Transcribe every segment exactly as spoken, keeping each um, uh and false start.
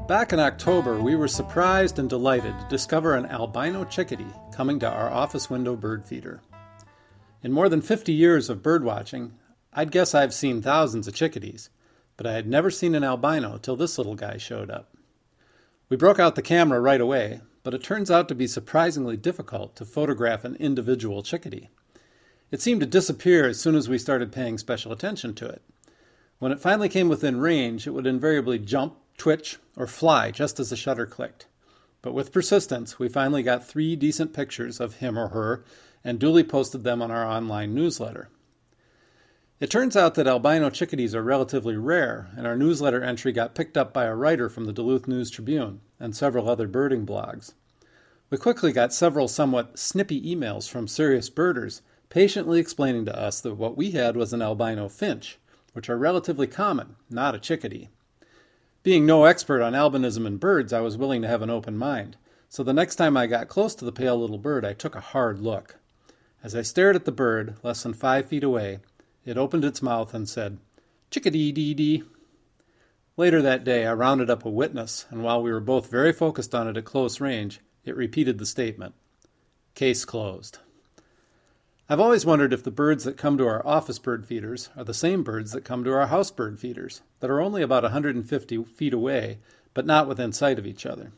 Back in October, we were surprised and delighted to discover an albino chickadee coming to our office window bird feeder. In more than fifty years of bird watching, I'd guess I've seen thousands of chickadees, but I had never seen an albino till this little guy showed up. We broke out the camera right away, but it turns out to be surprisingly difficult to photograph an individual chickadee. It seemed to disappear as soon as we started paying special attention to it. When it finally came within range, it would invariably jump, twitch, or fly just as the shutter clicked. But with persistence, we finally got three decent pictures of him or her and duly posted them on our online newsletter. It turns out that albino chickadees are relatively rare, and our newsletter entry got picked up by a writer from the Duluth News-Tribune and several other birding blogs. We quickly got several somewhat snippy emails from serious birders patiently explaining to us that what we had was an albino finch, which are relatively common, not a chickadee. Being no expert on albinism in birds, I was willing to have an open mind, so the next time I got close to the pale little bird, I took a hard look. As I stared at the bird, less than five feet away, it opened its mouth and said, "Chickadee-dee-dee." Later that day, I rounded up a witness, and while we were both very focused on it at close range, it repeated the statement. Case closed. I've always wondered if the birds that come to our office bird feeders are the same birds that come to our house bird feeders, that are only about one hundred fifty feet away, but not within sight of each other.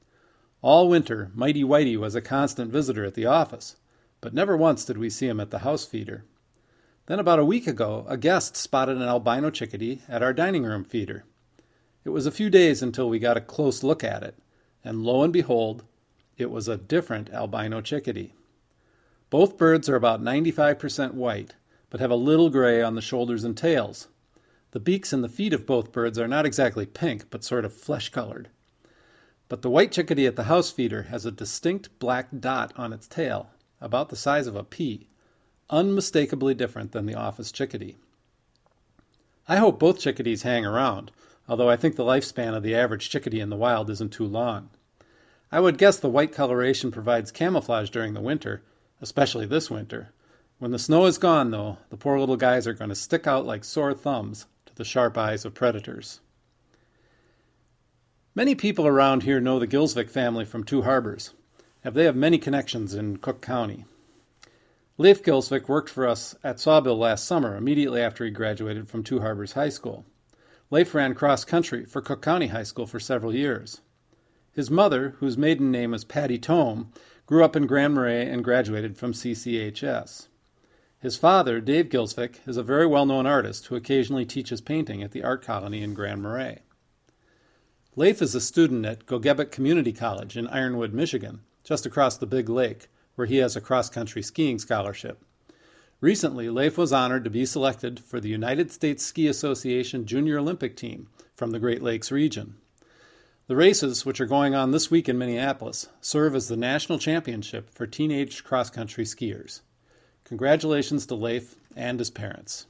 All winter, Mighty Whitey was a constant visitor at the office, but never once did we see him at the house feeder. Then about a week ago, a guest spotted an albino chickadee at our dining room feeder. It was a few days until we got a close look at it, and lo and behold, it was a different albino chickadee. Both birds are about ninety-five percent white, but have a little gray on the shoulders and tails. The beaks and the feet of both birds are not exactly pink, but sort of flesh-colored. But the white chickadee at the house feeder has a distinct black dot on its tail, about the size of a pea, unmistakably different than the office chickadee. I hope both chickadees hang around, although I think the lifespan of the average chickadee in the wild isn't too long. I would guess the white coloration provides camouflage during the winter, especially this winter. When the snow is gone, though, the poor little guys are going to stick out like sore thumbs to the sharp eyes of predators. Many people around here know the Gilsvik family from Two Harbors, and they have many connections in Cook County. Leif Gilsvik worked for us at Sawbill last summer, immediately after he graduated from Two Harbors High School. Leif ran cross-country for Cook County High School for several years. His mother, whose maiden name is Patty Tome, grew up in Grand Marais and graduated from C C H S. His father, Dave Gilsvik, is a very well-known artist who occasionally teaches painting at the Art Colony in Grand Marais. Leif is a student at Gogebic Community College in Ironwood, Michigan, just across the Big Lake, where he has a cross-country skiing scholarship. Recently, Leif was honored to be selected for the United States Ski Association Junior Olympic team from the Great Lakes region. The races, which are going on this week in Minneapolis, serve as the national championship for teenage cross-country skiers. Congratulations to Leif and his parents.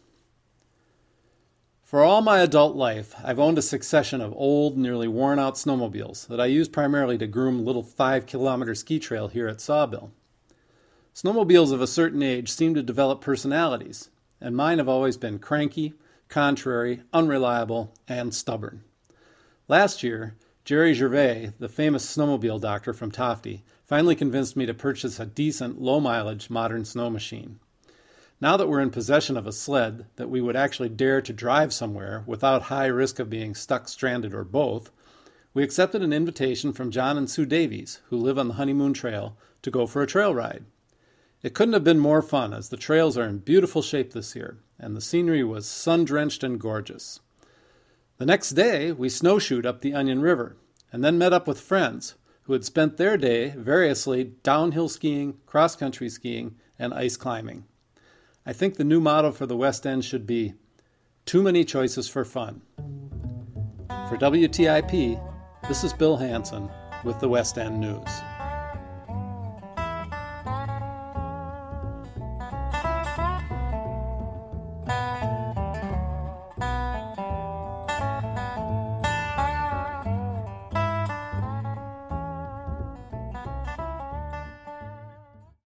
For all my adult life, I've owned a succession of old, nearly worn-out snowmobiles that I use primarily to groom little five-kilometer ski trail here at Sawbill. Snowmobiles of a certain age seem to develop personalities, and mine have always been cranky, contrary, unreliable, and stubborn. Last year, Jerry Gervais, the famous snowmobile doctor from Tofty, finally convinced me to purchase a decent, low-mileage modern snow machine. Now that we're in possession of a sled that we would actually dare to drive somewhere without high risk of being stuck, stranded, or both, we accepted an invitation from John and Sue Davies, who live on the Honeymoon Trail, to go for a trail ride. It couldn't have been more fun, as the trails are in beautiful shape this year, and the scenery was sun-drenched and gorgeous. The next day, we snowshoed up the Onion River, and then met up with friends who had spent their day variously downhill skiing, cross-country skiing, and ice climbing. I think the new motto for the West End should be, too many choices for fun. For W T I P, this is Bill Hansen with the West End News.